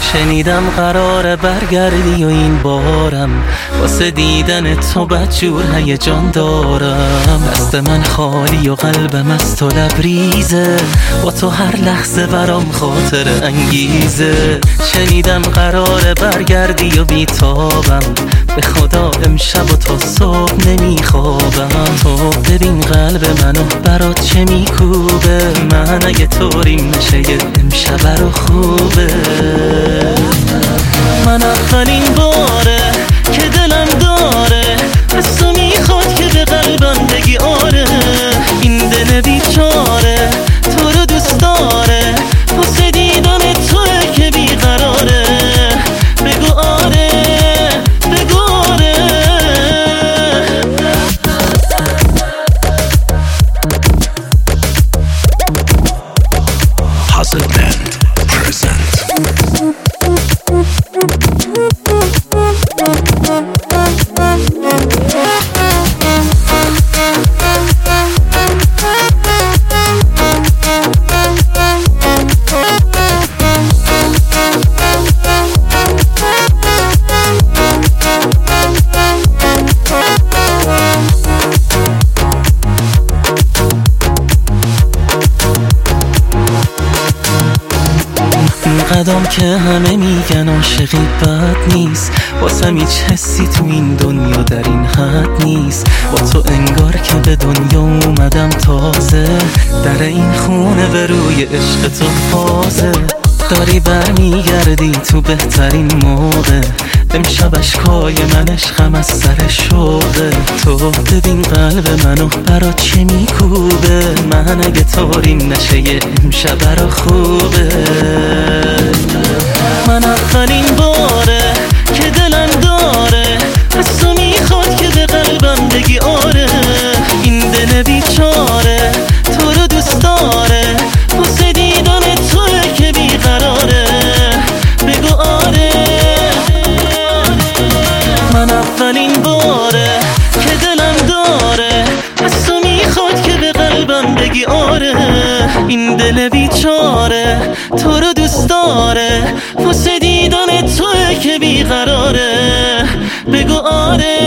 شنیدم قراره برگردی و این بارم واسه دیدن تو بدجور هیجان دارم. دست من خالی و قلبم از تو لبریزه، با تو هر لحظه برام خاطر انگیزه. شنیدم قراره برگردی و بیتابم، به خدا امشب و تا صبح نمیخوابم. تو ببین قلب منو برات چه میکوبه، من اگه طوریم نشه امشب رو خوبه. من اولین باره که دلم داره از تو میخواد که به قلبم بگی آره. این دل بیچاره تو رو دوست داره، واسه دیدن توه که بیقراره. بگو آره بگو آره. Hustle Band present. قدم که همه میگن عاشقی بد نیست، واسم هیچ حسی تو این دنیا در این حد نیست. با تو انگار که به دنیا اومدم تازه، در این خونه به روی عشق تو فازه. داری برمیگردی تو بهترین موقع، امشب اشکای من عشقم از سر شوقه. تو ببین قلب منو برات چه میکوبه، من اگه طوریم نشه امشب رو خوبه. من اولین باره که دلم داره از تو میخواد که به قلبم بگی آره. این دل بیچاره تو رو دوست داره، واسه دیدن توه که بیقراره. بگو آره. من اولین باره که دلم داره از تو میخواد که به قلبم بگی آره. این دل بیچاره تو رو دوست داره، واسه دیدن توه که بیقراره. بگو آره.